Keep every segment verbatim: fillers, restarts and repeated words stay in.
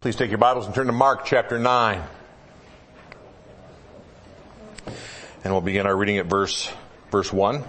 Please take your Bibles and turn to Mark chapter nine. And we'll begin our reading at verse, verse one.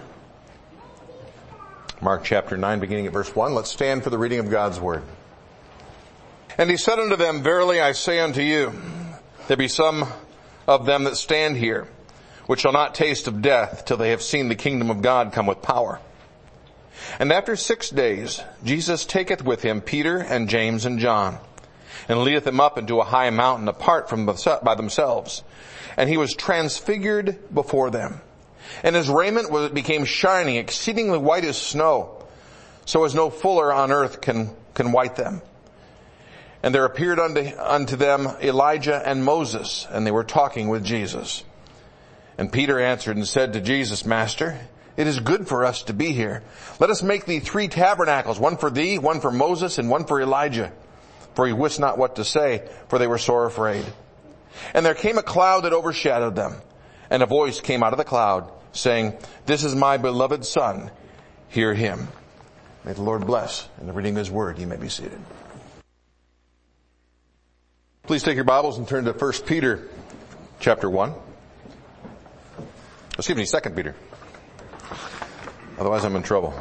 Mark chapter nine, beginning at verse one. Let's stand for the reading of God's Word. And he said unto them, Verily I say unto you, there be some of them that stand here, which shall not taste of death till they have seen the kingdom of God come with power. And after six days, Jesus taketh with him Peter and James and John, and leadeth them up into a high mountain apart from the, by themselves. And he was transfigured before them. And his raiment was, became shining, exceedingly white as snow, so as no fuller on earth can, can white them. And there appeared unto, unto them Elijah and Moses, and they were talking with Jesus. And Peter answered and said to Jesus, Master, it is good for us to be here. Let us make thee three tabernacles, one for thee, one for Moses, and one for Elijah. For he wist not what to say, for they were sore afraid. And there came a cloud that overshadowed them, and a voice came out of the cloud, saying, This is my beloved Son, hear him. May the Lord bless. In the reading of his word, you may be seated. Please take your Bibles and turn to First Peter chapter one. Excuse me, Second Peter. Otherwise I'm in trouble.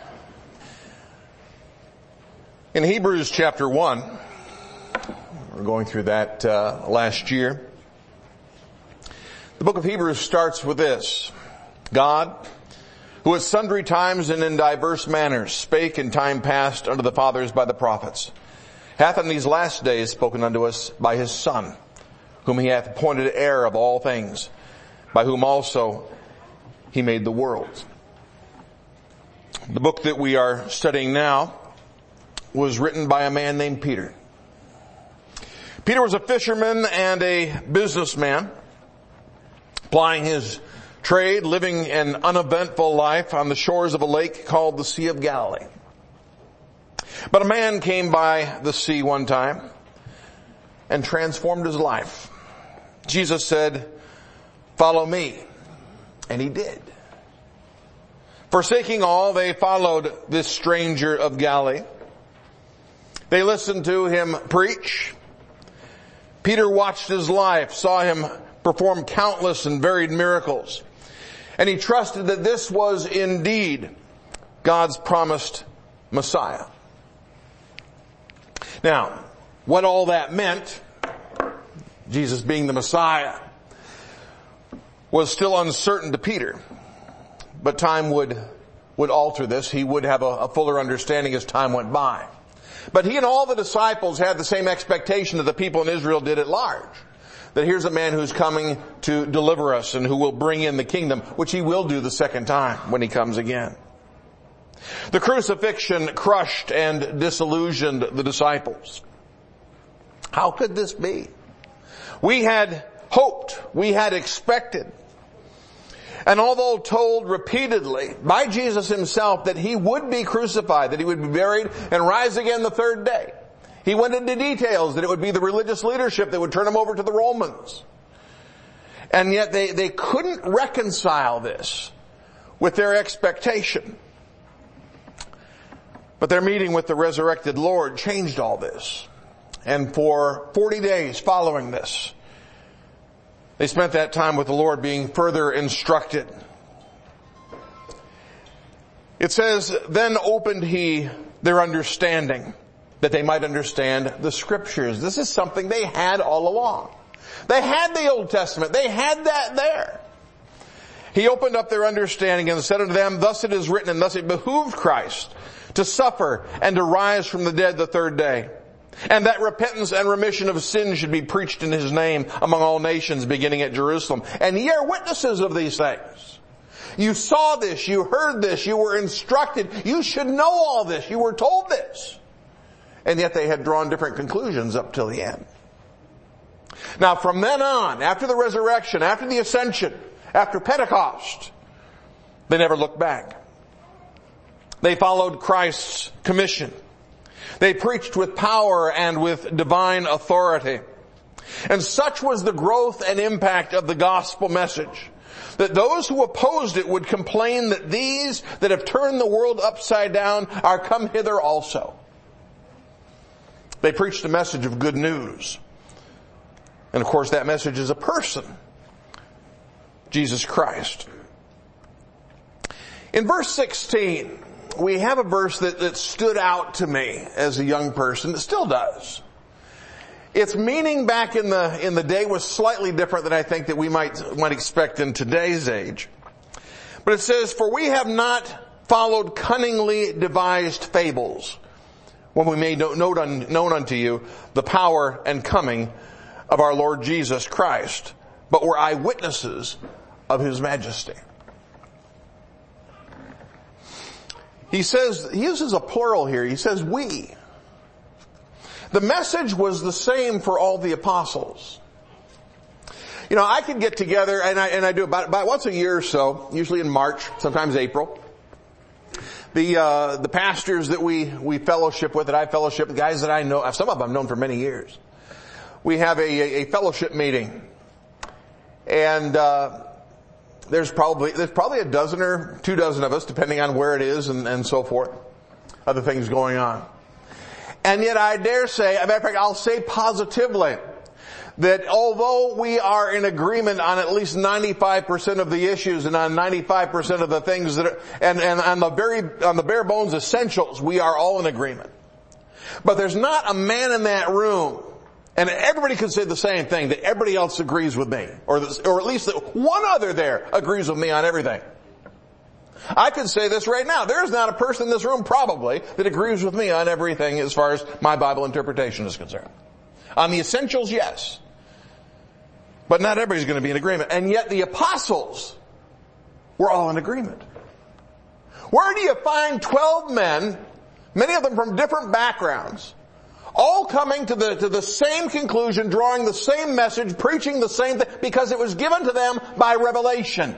In Hebrews chapter one, we're going through that uh, last year. The book of Hebrews starts with this. God, who at sundry times and in diverse manners spake in time past unto the fathers by the prophets, hath in these last days spoken unto us by his Son, whom he hath appointed heir of all things, by whom also he made the world. The book that we are studying now was written by a man named Peter. Peter was a fisherman and a businessman, plying his trade, living an uneventful life on the shores of a lake called the Sea of Galilee. But a man came by the sea one time and transformed his life. Jesus said, Follow me. And he did. Forsaking all, they followed this stranger of Galilee. They listened to him preach. Peter watched his life, saw him perform countless and varied miracles. And he trusted that this was indeed God's promised Messiah. Now, what all that meant, Jesus being the Messiah, was still uncertain to Peter. But time would, would alter this. He would have a, a fuller understanding as time went by. But he and all the disciples had the same expectation that the people in Israel did at large. That here's a man who's coming to deliver us and who will bring in the kingdom, which he will do the second time when he comes again. The crucifixion crushed and disillusioned the disciples. How could this be? We had hoped, we had expected. And although told repeatedly by Jesus himself that he would be crucified, that he would be buried and rise again the third day, he went into details that it would be the religious leadership that would turn him over to the Romans. And yet they, they couldn't reconcile this with their expectation. But their meeting with the resurrected Lord changed all this. And for forty days following this, they spent that time with the Lord being further instructed. It says, Then opened he their understanding, that they might understand the Scriptures. This is something they had all along. They had the Old Testament. They had that there. He opened up their understanding and said unto them, Thus it is written, and thus it behooved Christ to suffer and to rise from the dead the third day, and that repentance and remission of sins should be preached in his name among all nations, beginning at Jerusalem. And ye are witnesses of these things. You saw this, you heard this, you were instructed, you should know all this, you were told this. And yet they had drawn different conclusions up till the end. Now from then on, after the resurrection, after the ascension, after Pentecost, they never looked back. They followed Christ's commission. They preached with power and with divine authority. And such was the growth and impact of the gospel message that those who opposed it would complain that these that have turned the world upside down are come hither also. They preached a message of good news. And of course that message is a person, Jesus Christ. In verse sixteen, we have a verse that, that stood out to me as a young person. It still does. Its meaning back in the, in the day was slightly different than I think that we might, might expect in today's age. But it says, for we have not followed cunningly devised fables when we made known unto you the power and coming of our Lord Jesus Christ, but were eyewitnesses of His majesty. He says, he uses a plural here. He says we. The message was the same for all the apostles. You know, I could get together, and I, and I do about, about once a year or so, usually in March, sometimes April. The, uh, the pastors that we, we fellowship with, that I fellowship, the guys that I know, some of them I've known for many years. We have a, a fellowship meeting. And, uh, there's probably, there's probably a dozen or two dozen of us, depending on where it is and, and so forth. Other things going on. And yet I dare say, as a matter of fact, I'll say positively, that although we are in agreement on at least ninety-five percent of the issues and on ninety-five percent of the things that are, and, and on the very, on the bare bones essentials, we are all in agreement. But there's not a man in that room, and everybody could say the same thing, that everybody else agrees with me. Or, or at least that one other there agrees with me on everything. I could say this right now. There's not a person in this room probably that agrees with me on everything as far as my Bible interpretation is concerned. On the essentials, yes. But not everybody's going to be in agreement. And yet the apostles were all in agreement. Where do you find twelve men, many of them from different backgrounds, all coming to the, to the same conclusion, drawing the same message, preaching the same thing, because it was given to them by revelation?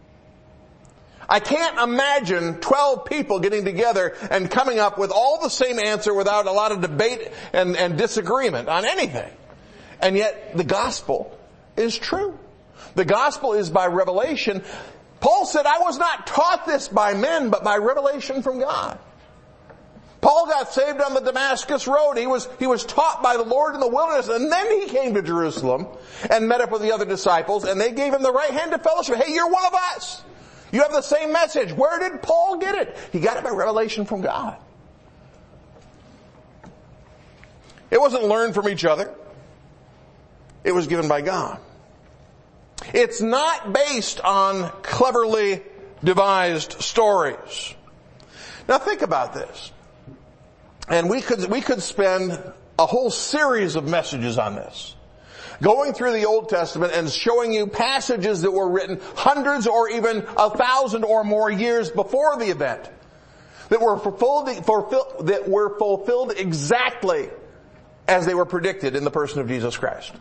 I can't imagine twelve people getting together and coming up with all the same answer without a lot of debate and, and disagreement on anything. And yet the gospel is true. The gospel is by revelation. Paul said, I was not taught this by men, but by revelation from God. Paul got saved on the Damascus road. He was, he was taught by the Lord in the wilderness, and then he came to Jerusalem and met up with the other disciples, and they gave him the right hand of fellowship. Hey, you're one of us. You have the same message. Where did Paul get it? He got it by revelation from God. It wasn't learned from each other. It was given by God. It's not based on cleverly devised stories. Now think about this. And we could, we could spend a whole series of messages on this. Going through the Old Testament and showing you passages that were written hundreds or even a thousand or more years before the event that were fulfilled, that were fulfilled exactly as they were predicted in the person of Jesus Christ.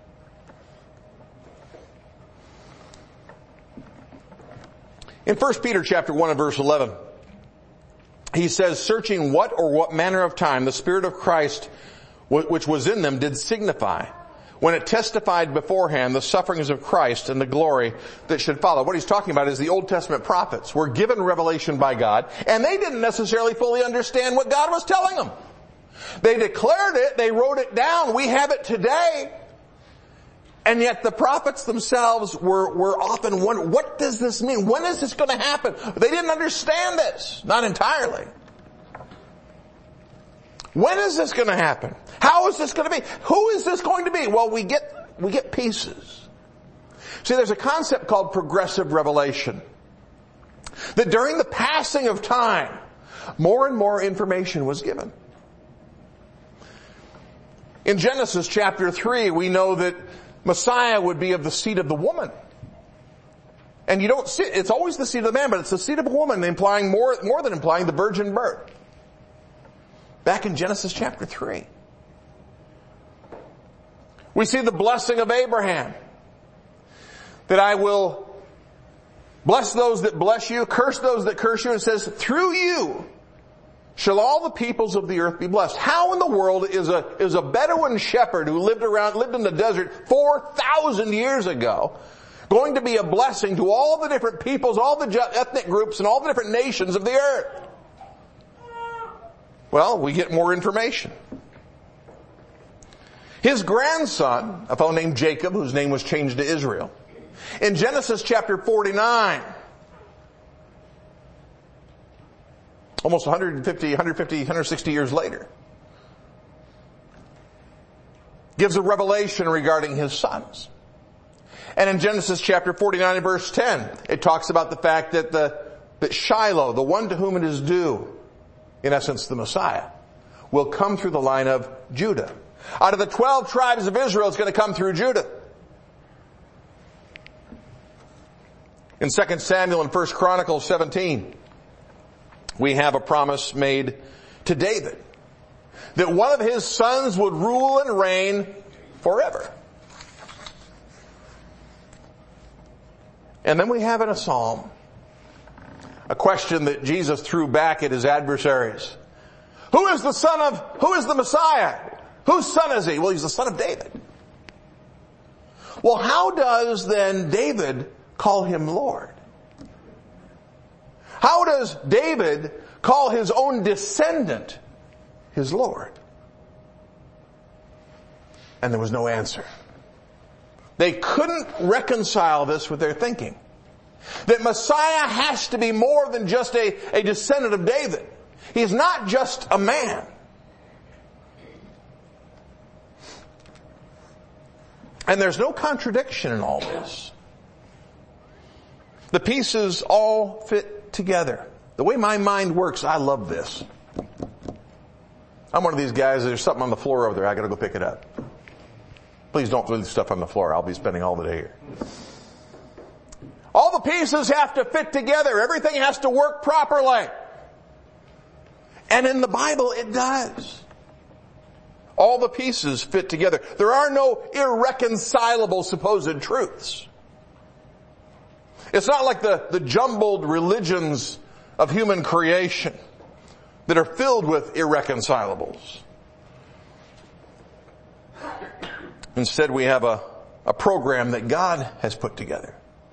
In First Peter chapter one and verse eleven, he says, searching what or what manner of time the Spirit of Christ which was in them did signify, when it testified beforehand the sufferings of Christ and the glory that should follow. What he's talking about is the Old Testament prophets were given revelation by God, and they didn't necessarily fully understand what God was telling them. They declared it, they wrote it down, we have it today. And yet the prophets themselves were, were often wondering, what does this mean? When is this going to happen? They didn't understand this. Not entirely. When is this going to happen? How is this going to be? Who is this going to be? Well, we get, we get pieces. See, there's a concept called progressive revelation. That during the passing of time, more and more information was given. In Genesis chapter three, we know that Messiah would be of the seed of the woman. And you don't see, it's always the seed of the man, but it's the seed of a woman, implying more, more than implying the virgin birth. Back in Genesis chapter three. We see the blessing of Abraham. That I will bless those that bless you, curse those that curse you. It says, through you shall all the peoples of the earth be blessed. How in the world is a, is a Bedouin shepherd who lived around, lived in the desert four thousand years ago going to be a blessing to all the different peoples, all the ethnic groups, and all the different nations of the earth? Well, we get more information. His grandson, a fellow named Jacob, whose name was changed to Israel, in Genesis chapter forty-nine, almost one hundred fifty, one hundred fifty, one hundred sixty years later, gives a revelation regarding his sons. And in Genesis chapter forty-nine and verse ten, it talks about the fact that the, that Shiloh, the one to whom it is due, in essence the Messiah, will come through the line of Judah. Out of the twelve tribes of Israel, it's going to come through Judah. In Second Samuel and First Chronicles seventeen, we have a promise made to David that one of his sons would rule and reign forever. And then we have in a psalm a question that Jesus threw back at his adversaries. Who is the son of, who is the Messiah? Whose son is he? Well, he's the son of David. Well, how does then David call him Lord? How does David call his own descendant his Lord? And there was no answer. They couldn't reconcile this with their thinking. That Messiah has to be more than just a, a descendant of David. He's not just a man. And there's no contradiction in all this. The pieces all fit together. The way my mind works, I love this. I'm one of these guys, there's something on the floor over there, I gotta go pick it up. Please don't leave stuff on the floor, I'll be spending all the day here. All the pieces have to fit together. Everything has to work properly. And in the Bible, it does. All the pieces fit together. There are no irreconcilable supposed truths. It's not like the, the jumbled religions of human creation that are filled with irreconcilables. Instead, we have a, a program that God has put together.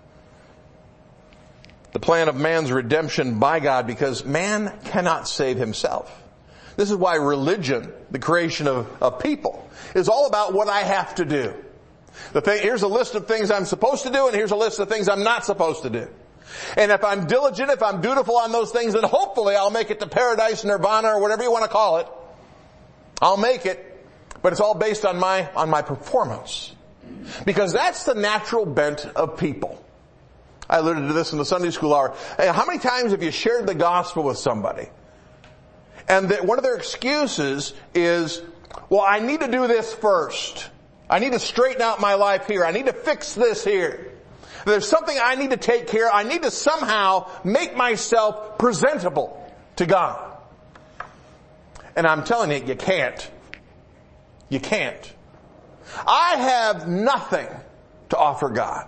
The plan of man's redemption by God, because man cannot save himself. This is why religion, the creation of, of people, is all about what I have to do. The thing, here's a list of things I'm supposed to do, and here's a list of things I'm not supposed to do. And if I'm diligent, if I'm dutiful on those things, then hopefully I'll make it to paradise, nirvana, or whatever you want to call it. I'll make it, but it's all based on my, on my performance. Because that's the natural bent of people. I alluded to this in the Sunday school hour. Hey, how many times have you shared the gospel with somebody? And that one of their excuses is, well, I need to do this first. I need to straighten out my life here. I need to fix this here. There's something I need to take care of. I need to somehow make myself presentable to God. And I'm telling you, you can't. You can't. I have nothing to offer God.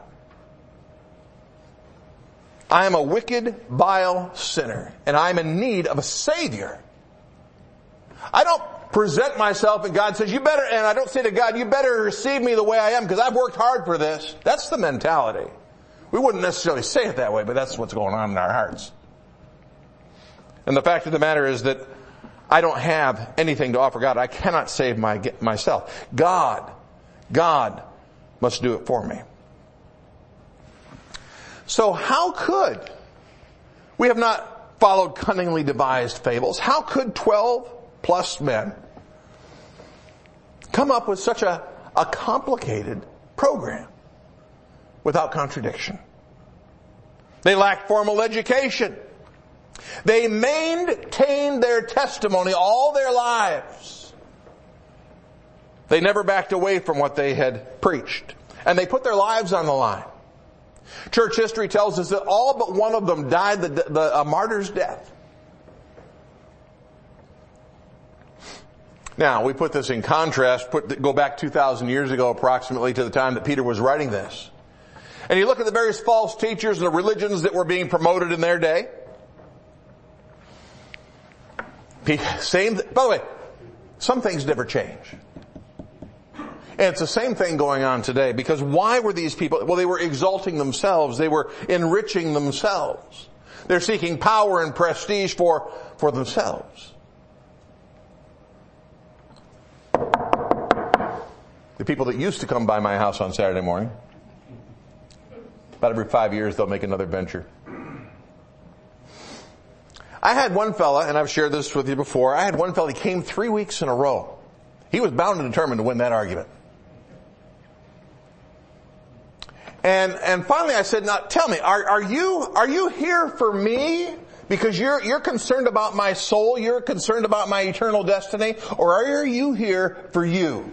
I am a wicked, vile sinner, and I'm in need of a Savior. I don't present myself and God says, you better, and I don't say to God, you better receive me the way I am because I've worked hard for this. That's the mentality. We wouldn't necessarily say it that way, but that's what's going on in our hearts. And the fact of the matter is that I don't have anything to offer God. I cannot save my, myself. God, God must do it for me. So how could, we have not followed cunningly devised fables, how could twelve plus men come up with such a, a complicated program without contradiction? They lacked formal education. They maintained their testimony all their lives. They never backed away from what they had preached. And they put their lives on the line. Church history tells us that all but one of them died the, the a martyr's death. Now, we put this in contrast, put, go back two thousand years ago approximately to the time that Peter was writing this. And you look at the various false teachers and the religions that were being promoted in their day. Same, by the way, some things never change. And it's the same thing going on today, because why were these people, well, they were exalting themselves, they were enriching themselves. They're seeking power and prestige for, for themselves. The people that used to come by my house on Saturday morning, about every five years they'll make another venture. I had one fella, and I've shared this with you before, I had one fella, he came three weeks in a row. He was bound and determined to win that argument. And, and finally I said, now tell me, are, are you, are you here for me? Because you're, you're concerned about my soul, you're concerned about my eternal destiny, or are you here for you?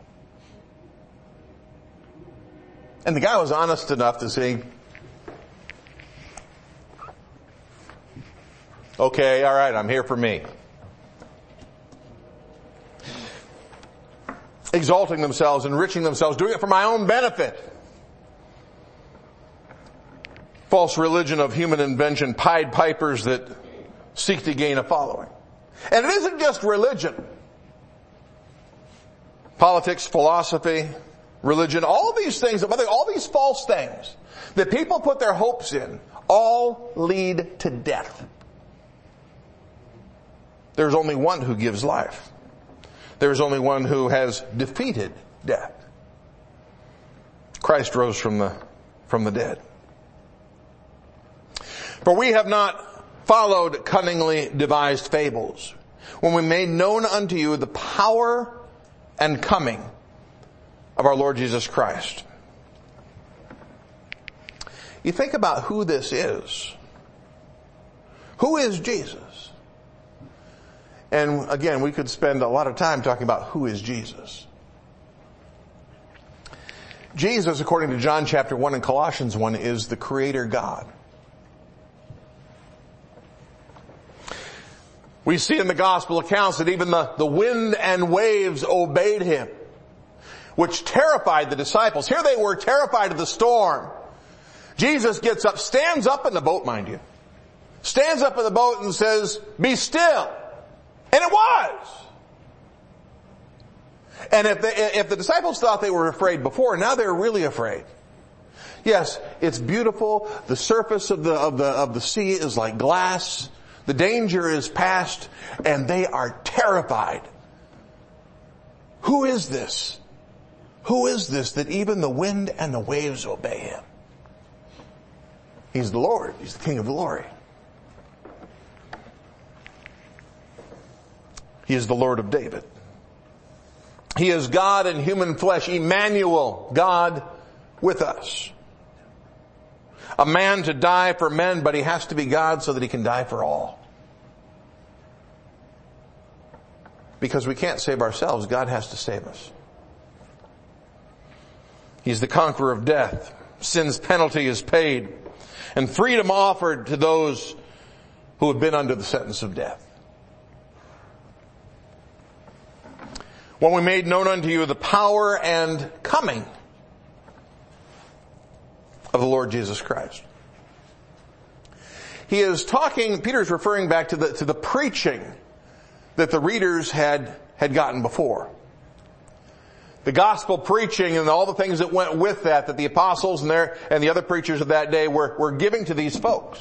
And the guy was honest enough to say, okay, all right, I'm here for me. Exalting themselves, enriching themselves, doing it for my own benefit. False religion of human invention, Pied Pipers that seek to gain a following. And it isn't just religion. Politics, philosophy, religion, all these things, all these false things that people put their hopes in, all lead to death. There's only one who gives life. There's only one who has defeated death. Christ rose from the, from the dead. For we have not followed cunningly devised fables, when we made known unto you the power and coming of our Lord Jesus Christ. You think about who this is. Who is Jesus? And again, we could spend a lot of time talking about who is Jesus. Jesus, according to John chapter one and Colossians one, is the Creator God. We see in the gospel accounts that even the, the wind and waves obeyed him, which terrified the disciples. Here they were terrified of the storm. Jesus gets up, stands up in the boat, mind you. Stands up in the boat and says, "Be still." And it was. And if the, if the disciples thought they were afraid before, now they're really afraid. Yes, it's beautiful. The surface of the, of the, of the sea is like glass. The danger is past, and they are terrified. Who is this? Who is this that even the wind and the waves obey him? He's the Lord. He's the King of glory. He is the Lord of David. He is God in human flesh, Emmanuel, God with us. A man to die for men, but he has to be God so that he can die for all. Because we can't save ourselves, God has to save us. He's the conqueror of death. Sin's penalty is paid, and freedom offered to those who have been under the sentence of death. When we made known unto you the power and coming of the Lord Jesus Christ. He is talking, Peter's referring back to the, to the preaching that the readers had, had gotten before. The gospel preaching and all the things that went with that, that the apostles and their, and the other preachers of that day were, were giving to these folks.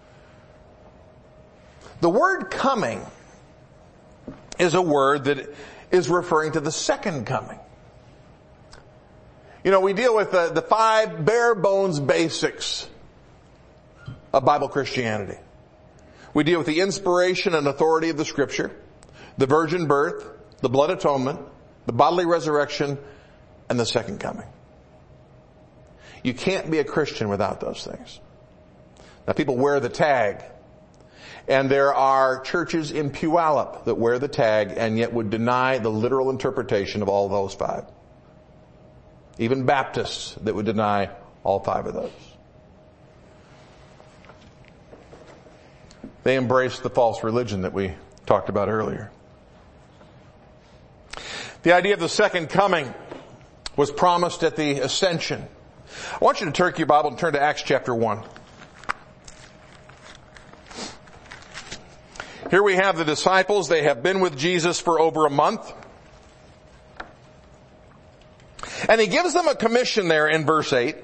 The word coming is a word that is referring to the second coming. You know, we deal with the, the five bare bones basics of Bible Christianity. We deal with the inspiration and authority of the Scripture, the virgin birth, the blood atonement, the bodily resurrection, and the second coming. You can't be a Christian without those things. Now people wear the tag. And there are churches in Puyallup that wear the tag and yet would deny the literal interpretation of all those five. Even Baptists that would deny all five of those. They embrace the false religion that we talked about earlier. The idea of the second coming was promised at the ascension. I want you to turn your Bible and turn to Acts chapter one. Here we have the disciples. They have been with Jesus for over a month. And he gives them a commission there in verse eight.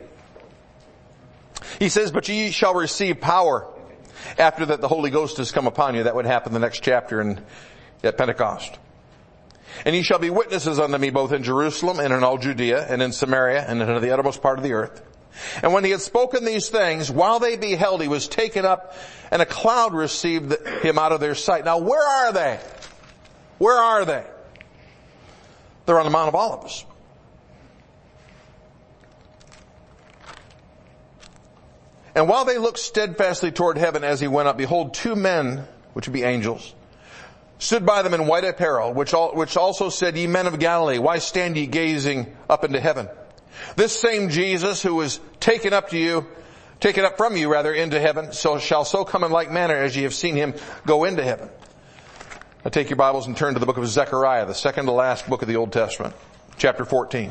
He says, "But ye shall receive power after that the Holy Ghost has come upon you." That would happen in the next chapter in, at Pentecost. And ye shall be witnesses unto me both in Jerusalem and in all Judea and in Samaria and into the uttermost part of the earth. And when he had spoken these things, while they beheld, he was taken up, and a cloud received him out of their sight. Now where are they? Where are they? They're on the Mount of Olives. And while they looked steadfastly toward heaven as he went up, behold, two men, which would be angels, stood by them in white apparel, which, all, which also said, Ye men of Galilee, why stand ye gazing up into heaven? This same Jesus who was taken up to you, taken up from you rather into heaven, so shall so come in like manner as ye have seen him go into heaven. Now take your Bibles and turn to the book of Zechariah, the second to last book of the Old Testament, chapter fourteen.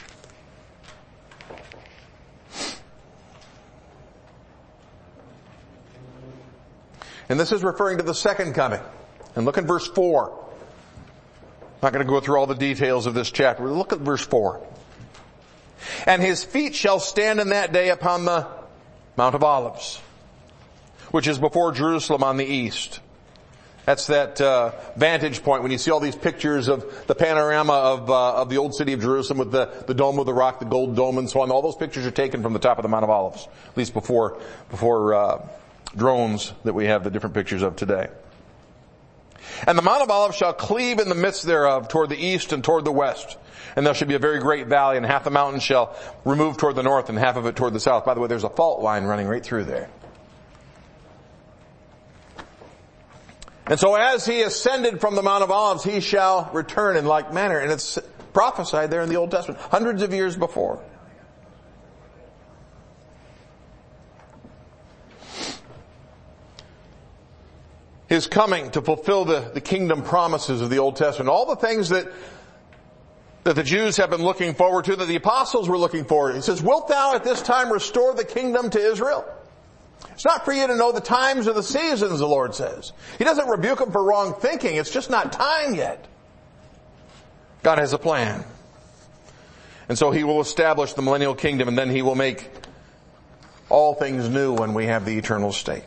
And this is referring to the second coming. And look at verse four. I'm not going to go through all the details of this chapter. Look at verse four. And his feet shall stand in that day upon the Mount of Olives, which is before Jerusalem on the east. That's that uh, vantage point when you see all these pictures of the panorama of uh, of the old city of Jerusalem with the, the dome of the rock, the gold dome and so on. All those pictures are taken from the top of the Mount of Olives, at least before before uh, drones that we have the different pictures of today. And the Mount of Olives shall cleave in the midst thereof toward the east and toward the west. And there shall be a very great valley, and half the mountain shall remove toward the north and half of it toward the south. By the way, there's a fault line running right through there. And so as he ascended from the Mount of Olives, he shall return in like manner. And it's prophesied there in the Old Testament, hundreds of years before. His coming to fulfill the, the kingdom promises of the Old Testament. All the things that, that the Jews have been looking forward to, that the apostles were looking forward to. He says, wilt thou at this time restore the kingdom to Israel? It's not for you to know the times or the seasons, the Lord says. He doesn't rebuke them for wrong thinking. It's just not time yet. God has a plan. And so he will establish the millennial kingdom, and then he will make all things new when we have the eternal state.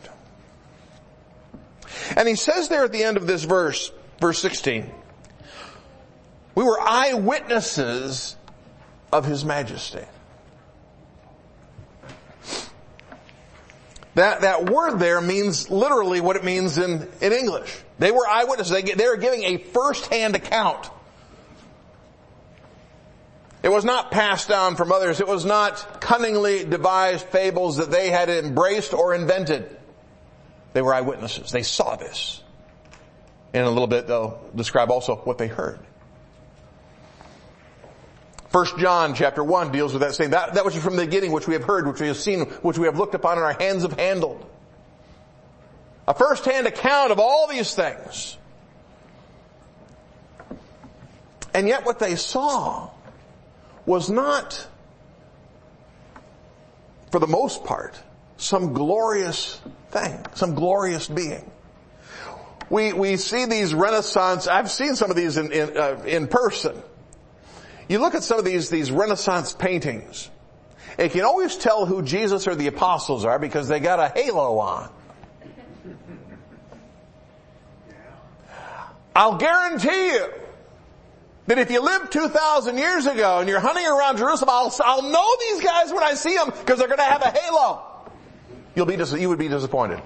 And he says there at the end of this verse, verse sixteen, we were eyewitnesses of his majesty. That, that word there means literally what it means in, in English. They were eyewitnesses. They, they were giving a first-hand account. It was not passed down from others. It was not cunningly devised fables that they had embraced or invented. They were eyewitnesses. They saw this. In a little bit, they'll describe also what they heard. First John chapter one deals with that same, that, that which is from the beginning, which we have heard, which we have seen, which we have looked upon and our hands have handled. A first-hand account of all these things. And yet what they saw was not, for the most part, some glorious thing, some glorious being. We, we see these Renaissance, I've seen some of these in, in, uh, in person. You look at some of these, these Renaissance paintings, and you can always tell who Jesus or the apostles are because they got a halo on. I'll guarantee you that if you lived two thousand years ago and you're hunting around Jerusalem, I'll, I'll know these guys when I see them because they're going to have a halo. You'll be, you would be disappointed.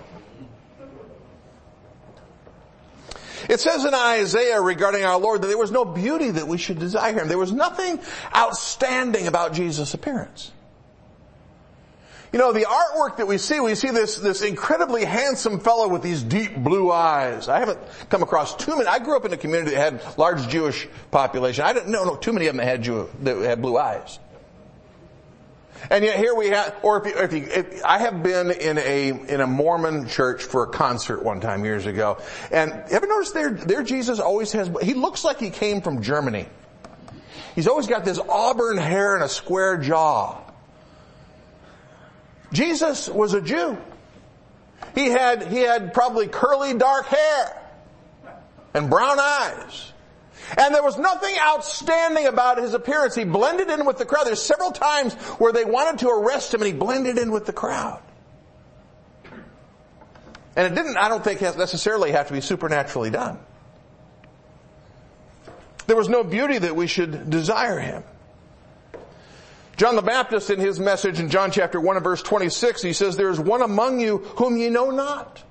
It says in Isaiah regarding our Lord that there was no beauty that we should desire him. There was nothing outstanding about Jesus' appearance. You know, the artwork that we see, we see this, this incredibly handsome fellow with these deep blue eyes. I haven't come across too many. I grew up in a community that had large Jewish population. I didn't know no, too many of them that had, Jew, that had blue eyes. And yet here we have, or if, you, if, you, if I have been in a in a Mormon church for a concert one time years ago, and ever noticed their their Jesus always has, he looks like he came from Germany. He's always got this auburn hair and a square jaw. Jesus was a Jew. He had he had probably curly dark hair and brown eyes. And there was nothing outstanding about his appearance. He blended in with the crowd. There's several times where they wanted to arrest him and he blended in with the crowd. And it didn't, I don't think, necessarily have to be supernaturally done. There was no beauty that we should desire him. John the Baptist, in his message in John chapter one and verse twenty-six, he says, there is one among you whom ye know not.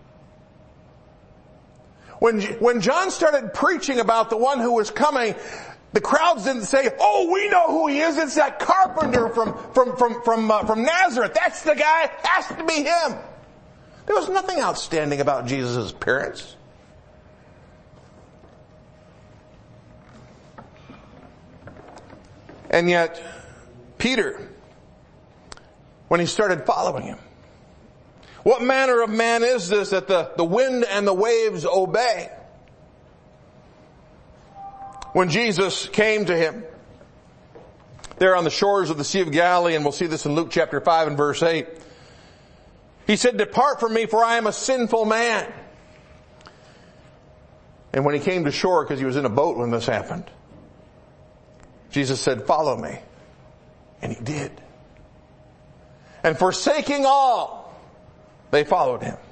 When, when John started preaching about the one who was coming, the crowds didn't say, oh, we know who he is. It's that carpenter from, from, from, from, uh, from Nazareth. That's the guy. Has to be him. There was nothing outstanding about Jesus' appearance. And yet, Peter, when he started following him, what manner of man is this that the, the wind and the waves obey? When Jesus came to him there on the shores of the Sea of Galilee, and we'll see this in Luke chapter five and verse eight, he said, depart from me, for I am a sinful man. And when he came to shore, because he was in a boat when this happened, Jesus said, follow me. And he did. And forsaking all, they followed him.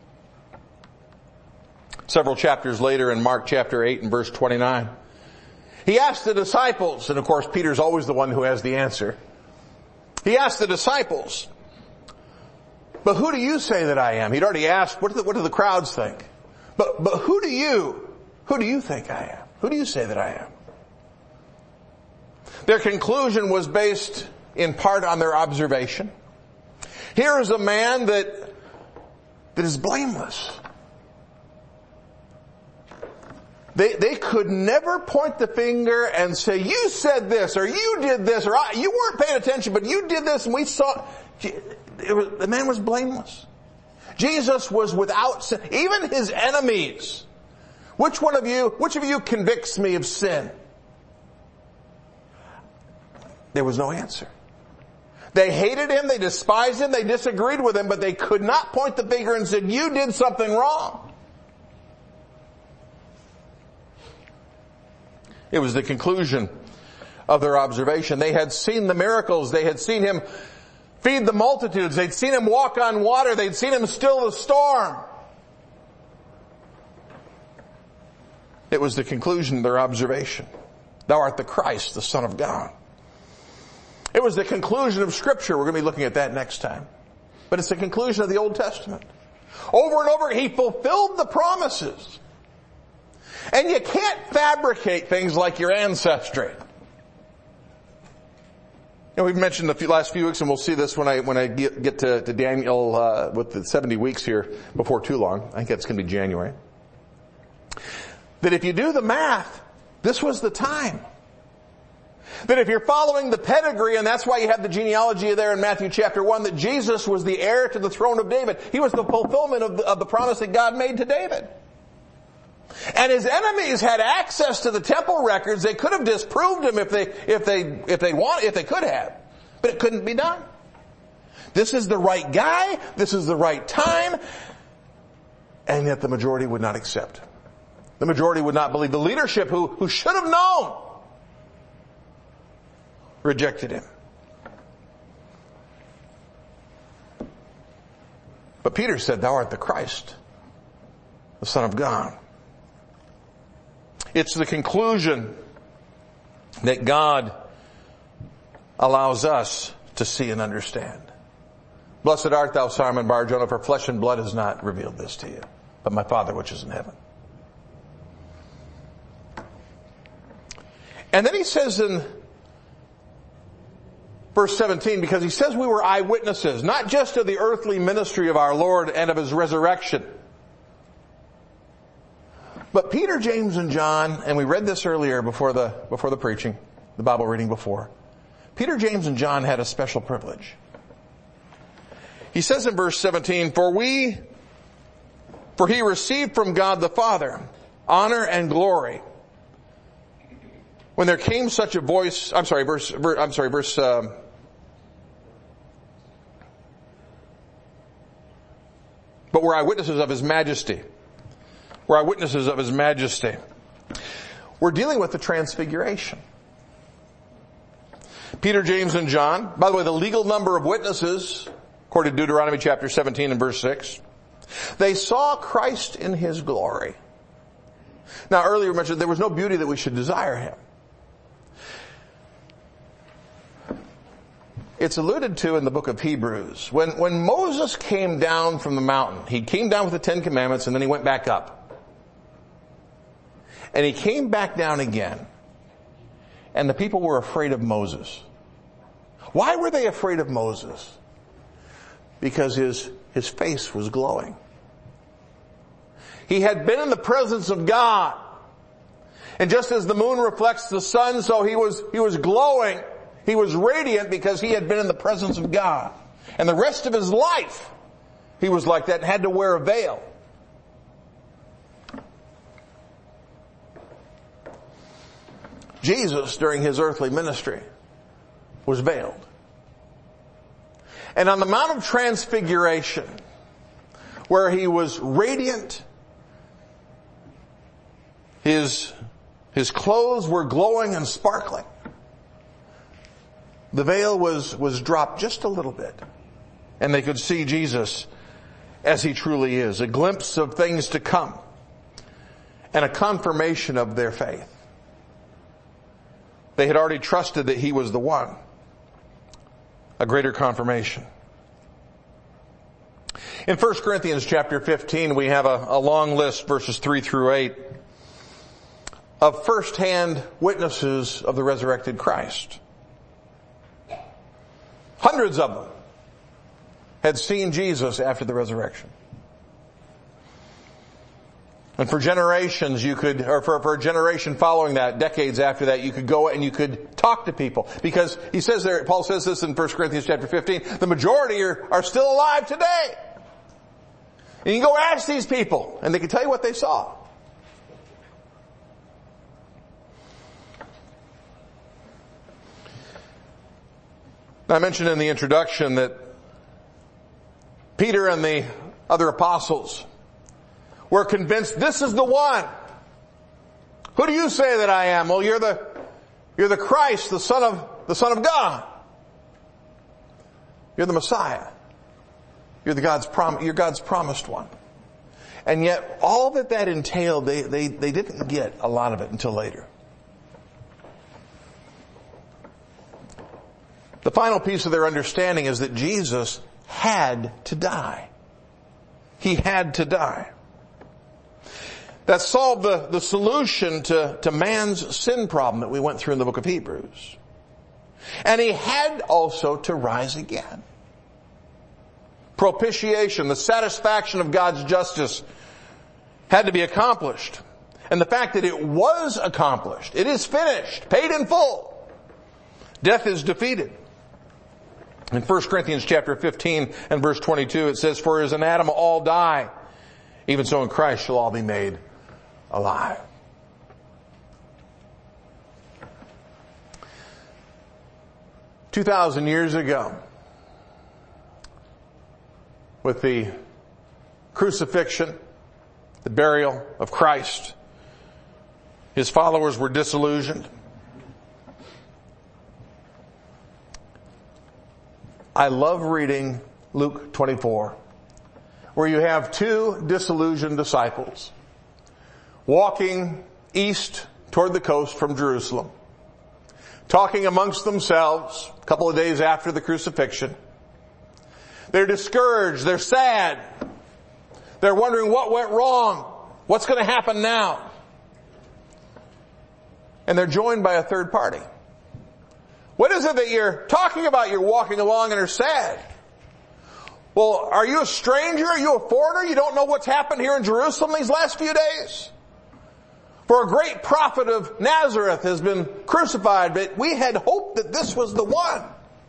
Several chapters later in Mark chapter eight and verse twenty-nine, he asked the disciples, and of course Peter's always the one who has the answer. He asked the disciples, but who do you say that I am? He'd already asked, what do the, what do the crowds think? But, but who do you, who do you think I am? Who do you say that I am? Their conclusion was based in part on their observation. Here is a man that, that is blameless. They, they could never point the finger and say, you said this, or you did this, or I, you weren't paying attention, but you did this, and we saw. It was, the man was blameless. Jesus was without sin. Even his enemies. Which one of you, which of you convicts me of sin? There was no answer. They hated him, they despised him, they disagreed with him, but they could not point the finger and say, you did something wrong. It was the conclusion of their observation. They had seen the miracles. They had seen him feed the multitudes. They'd seen him walk on water. They'd seen him still the storm. It was the conclusion of their observation. Thou art the Christ, the Son of God. It was the conclusion of Scripture. We're going to be looking at that next time. But it's the conclusion of the Old Testament. Over and over, he fulfilled the promises. And you can't fabricate things like your ancestry. You know, we've mentioned the few, last few weeks, and we'll see this when I when I get, get to, to Daniel uh, with the seventy weeks here before too long. I think that's going to be January. That if you do the math, this was the time. That if you're following the pedigree, and that's why you have the genealogy there in Matthew chapter one, that Jesus was the heir to the throne of David. He was the fulfillment of the, of the promise that God made to David. And his enemies had access to the temple records. They could have disproved him if they, if they, if they want, if they could have. But it couldn't be done. This is the right guy. This is the right time. And yet the majority would not accept. The majority would not believe. The leadership who, who should have known rejected him. But Peter said, thou art the Christ, the Son of God. It's the conclusion that God allows us to see and understand. Blessed art thou, Simon Bar-Jonah, for flesh and blood has not revealed this to you, but my Father which is in heaven. And then he says in verse seventeen, because he says we were eyewitnesses, not just of the earthly ministry of our Lord and of his resurrection. But Peter, James, and John, and we read this earlier before the, before the preaching, the Bible reading before. Peter, James, and John had a special privilege. He says in verse seventeen, For we, for he received from God the Father honor and glory. When there came such a voice, I'm sorry, verse, verse I'm sorry, verse, um, but we're eyewitnesses of his majesty. We're eyewitnesses of his majesty. We're dealing with the transfiguration. Peter, James, and John. By the way, the legal number of witnesses, according to Deuteronomy chapter seventeen and verse six, they saw Christ in his glory. Now earlier mentioned there was no beauty that we should desire him. It's alluded to in the book of Hebrews. When, when Moses came down from the mountain, he came down with the Ten Commandments and then he went back up. And he came back down again. And the people were afraid of Moses. Why were they afraid of Moses? Because his, his face was glowing. He had been in the presence of God. And just as the moon reflects the sun, so he was, he was glowing. He was radiant because he had been in the presence of God. And the rest of his life, he was like that and had to wear a veil. Jesus, during his earthly ministry, was veiled. And on the Mount of Transfiguration, where he was radiant, his, his clothes were glowing and sparkling. The veil was, was dropped just a little bit. And they could see Jesus as he truly is. A glimpse of things to come. And a confirmation of their faith. They had already trusted that he was the one. A greater confirmation. In First Corinthians chapter fifteen, we have a, a long list, verses three through eight, of first-hand witnesses of the resurrected Christ. Hundreds of them had seen Jesus after the resurrection. And for generations you could, or for, for a generation following that, decades after that, you could go and you could talk to people. Because he says there, Paul says this in First Corinthians chapter fifteen, the majority are, are still alive today. And you can go ask these people and they can tell you what they saw. I mentioned in the introduction that Peter and the other apostles were convinced this is the one. Who do you say that I am? Well, you're the, you're the Christ, the Son of, the Son of God. You're the Messiah. You're the God's prom, you're God's promised one. And yet all that that entailed, they, they, they didn't get a lot of it until later. The final piece of their understanding is that Jesus had to die. He had to die. That solved the, the solution to, to man's sin problem that we went through in the book of Hebrews. And he had also to rise again. Propitiation, the satisfaction of God's justice, had to be accomplished. And the fact that it was accomplished, it is finished, paid in full. Death is defeated. In First Corinthians chapter fifteen and verse twenty-two, it says, for as in Adam all die, even so in Christ shall all be made alive. Two thousand years ago, with the crucifixion, the burial of Christ, his followers were disillusioned. I love reading Luke twenty-four, where you have two disillusioned disciples walking east toward the coast from Jerusalem, talking amongst themselves a couple of days after the crucifixion. They're discouraged. They're sad. They're wondering what went wrong. What's going to happen now? And they're joined by a third party. What is it that you're talking about? You're walking along and are sad. Well, are you a stranger? Are you a foreigner? You don't know what's happened here in Jerusalem these last few days? For a great prophet of Nazareth has been crucified, but we had hoped that this was the one.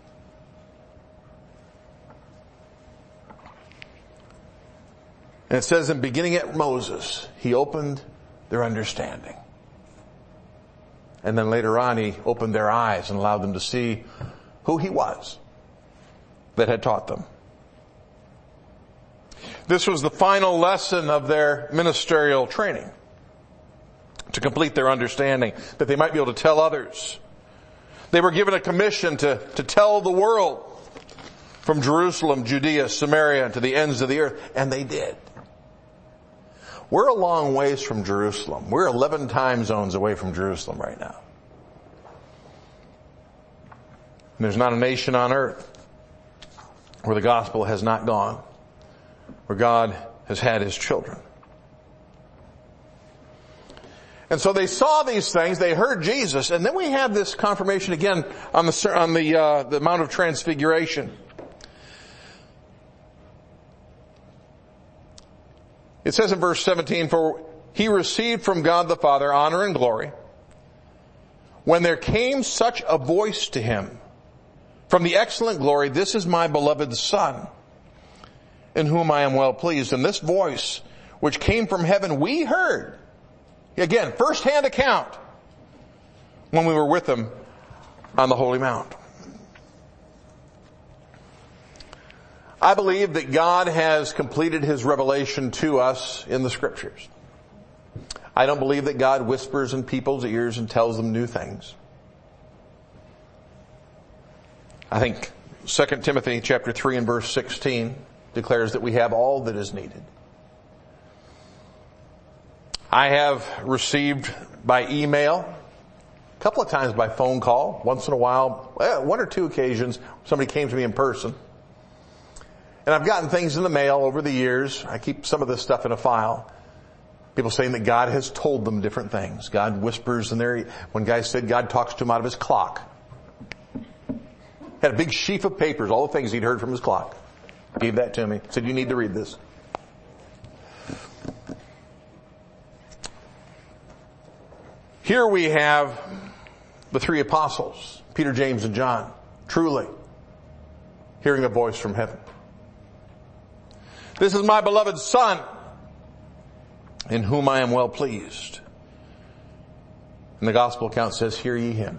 And it says, in beginning at Moses, he opened their understanding. And then later on, he opened their eyes and allowed them to see who he was that had taught them. This was the final lesson of their ministerial training, to complete their understanding, that they might be able to tell others. They were given a commission to, to tell the world from Jerusalem, Judea, Samaria, to the ends of the earth, and they did. We're a long ways from Jerusalem. We're eleven time zones away from Jerusalem right now. And there's not a nation on earth where the gospel has not gone, where God has had his children. And so they saw these things, they heard Jesus, and then we have this confirmation again on the, on the, uh, the Mount of Transfiguration. It says in verse seventeen, for he received from God the Father honor and glory when there came such a voice to him from the excellent glory, this is my beloved Son, in whom I am well pleased. And this voice, which came from heaven, we heard. Again, first-hand account when we were with him on the Holy Mount. I believe that God has completed his revelation to us in the Scriptures. I don't believe that God whispers in people's ears and tells them new things. I think Second Timothy chapter three and verse sixteen declares that we have all that is needed. I have received by email, a couple of times by phone call, once in a while, one or two occasions, somebody came to me in person. And I've gotten things in the mail over the years. I keep some of this stuff in a file. People saying that God has told them different things. God whispers in there. One guy said God talks to him out of his clock. Had a big sheaf of papers, all the things he'd heard from his clock. Gave that to me. Said, you need to read this. Here we have the three apostles, Peter, James, and John, truly hearing a voice from heaven. This is my beloved Son, in whom I am well pleased. And the gospel account says, hear ye him.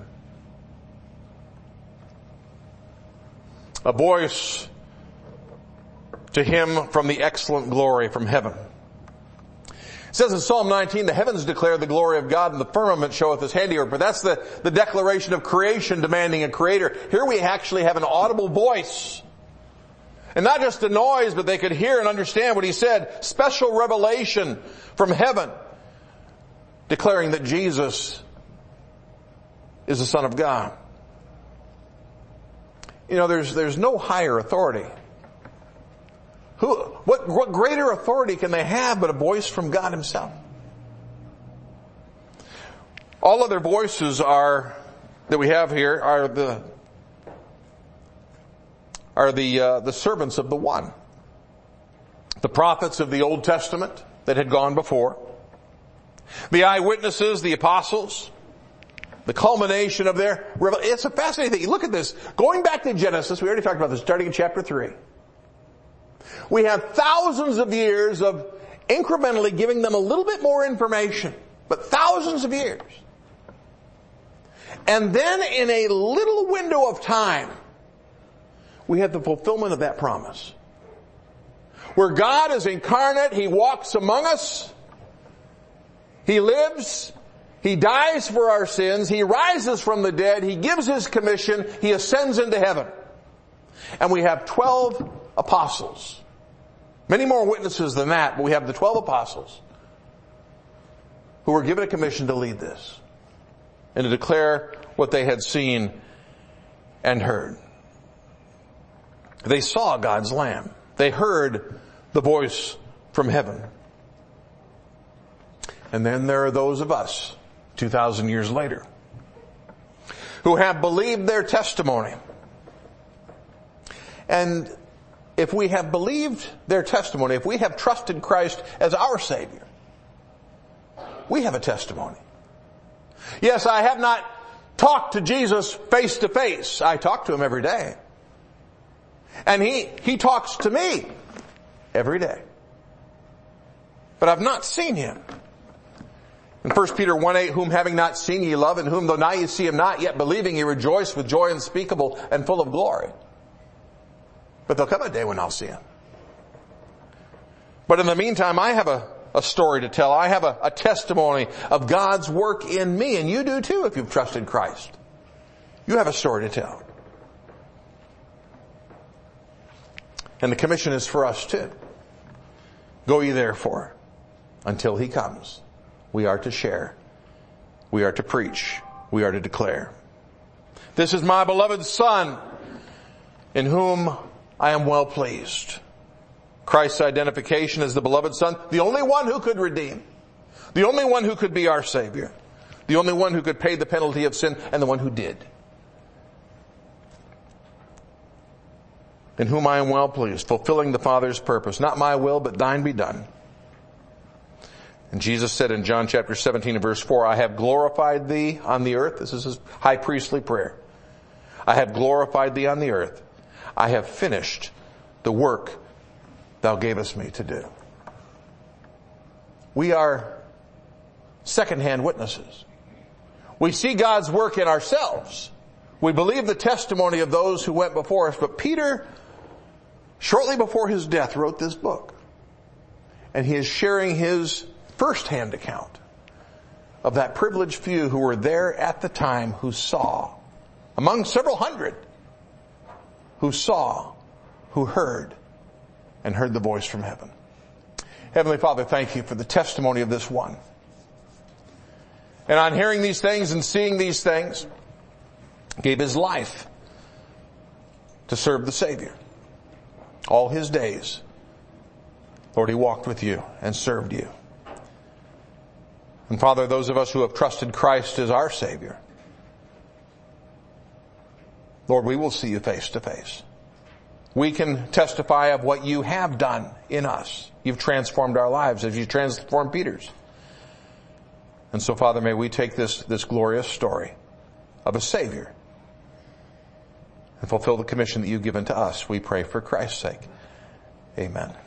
A voice to him from the excellent glory from heaven. It says in Psalm nineteen, the heavens declare the glory of God and the firmament showeth his handiwork. But that's the, the declaration of creation demanding a creator. Here we actually have an audible voice. And not just a noise, but they could hear and understand what he said. Special revelation from heaven declaring that Jesus is the Son of God. You know, there's, there's no higher authority. Who, what, what greater authority can they have but a voice from God himself? All other voices are, that we have here are the, are the, uh, the servants of the one. The prophets of the Old Testament that had gone before. The eyewitnesses, the apostles. The culmination of their revelation. It's a fascinating thing. Look at this. Going back to Genesis, we already talked about this, starting in chapter three. We have thousands of years of incrementally giving them a little bit more information, but thousands of years. And then in a little window of time, we have the fulfillment of that promise. Where God is incarnate, he walks among us, he lives, he dies for our sins, he rises from the dead, he gives his commission, he ascends into heaven. And we have twelve apostles. Many more witnesses than that, but we have the twelve apostles who were given a commission to lead this and to declare what they had seen and heard. They saw God's Lamb. They heard the voice from heaven. And then there are those of us, two thousand years later, who have believed their testimony. And if we have believed their testimony, if we have trusted Christ as our Savior, we have a testimony. Yes, I have not talked to Jesus face to face. I talk to him every day. And he, he talks to me every day. But I've not seen him. In First Peter one eight, whom having not seen ye love, and whom though now ye see him not, yet believing ye rejoice with joy unspeakable and full of glory. But there'll come a day when I'll see him. But in the meantime, I have a, a story to tell. I have a, a testimony of God's work in me, and you do too if you've trusted Christ. You have a story to tell. And the commission is for us too. Go ye therefore until he comes, we are to share. We are to preach. We are to declare. This is my beloved Son, in whom I am well pleased. Christ's identification as the beloved Son, the only one who could redeem, the only one who could be our Savior, the only one who could pay the penalty of sin, and the one who did. In whom I am well pleased, fulfilling the Father's purpose. Not my will, but thine be done. And Jesus said in John chapter seventeen and verse four, I have glorified thee on the earth. This is his high priestly prayer. I have glorified thee on the earth. I have finished the work thou gavest me to do. We are second-hand witnesses. We see God's work in ourselves. We believe the testimony of those who went before us. But Peter, shortly before his death, wrote this book. And he is sharing his first-hand account of that privileged few who were there at the time, who saw, among several hundred, who saw, who heard, and heard the voice from heaven. Heavenly Father, thank you for the testimony of this one. And on hearing these things and seeing these things, gave his life to serve the Savior. All his days, Lord, he walked with you and served you. And Father, those of us who have trusted Christ as our Savior, Lord, we will see you face to face. We can testify of what you have done in us. You've transformed our lives as you transformed Peter's. And so, Father, may we take this, this glorious story of a Savior and fulfill the commission that you've given to us. We pray for Christ's sake. Amen.